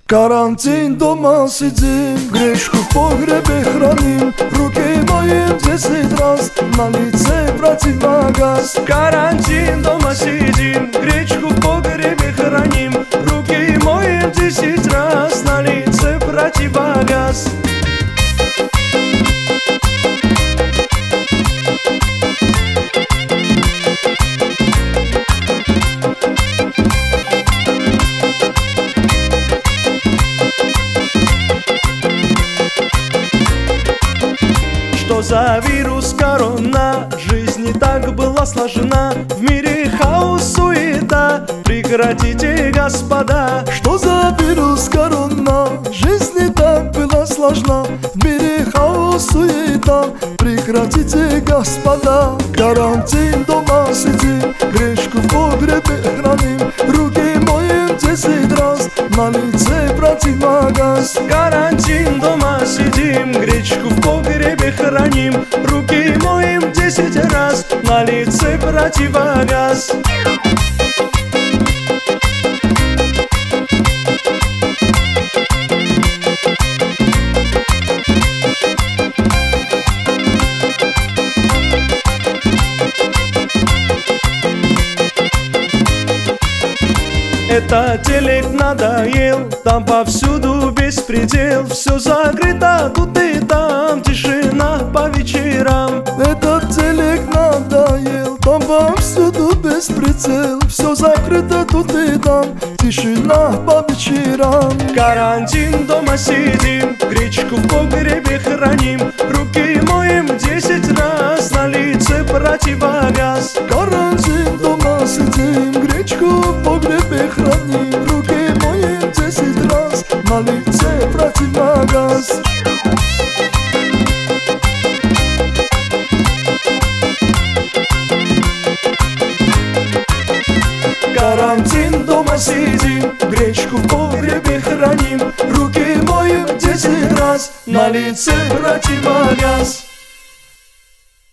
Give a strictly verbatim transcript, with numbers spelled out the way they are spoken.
Карантин, дома сидим, гречку в погребе храним. Руки моем десять раз, на лице противогаз. Карантин, дома сидим, гречку в погребе храним. Руки моем десять раз, на лице противогаз. Что за вирус корона? Жизнь не так была сложна. В мире хаос, суета. Прекратите, господа. Что за вирус корона? Жизнь не так была сложна. В мире хаос, суета. Прекратите, господа. Карантин, дома сидим, гречку в погребе храним. Руки моем десять раз, на лице противогаз. Карантин, дома сидим, гречку в погребе храним. Руки моем десять раз, на лице противогаз. Это телек надоел, там повсюду беспредел. Все закрыто тут и там, тишина по вечерам. Этот телек надоел, там повсюду беспредел. Все закрыто тут и там, тишина по вечерам. Карантин, дома сидим, гречку в погребе храним. Руки моем десять раз, на лице противогаз. Карантин, дома сидим, гречку в погребе храним. Руки моем десять раз, на лице противогаз. Карантин, дома сидим, гречку в погребе храним. Руки моем десять раз, на лице противогаз.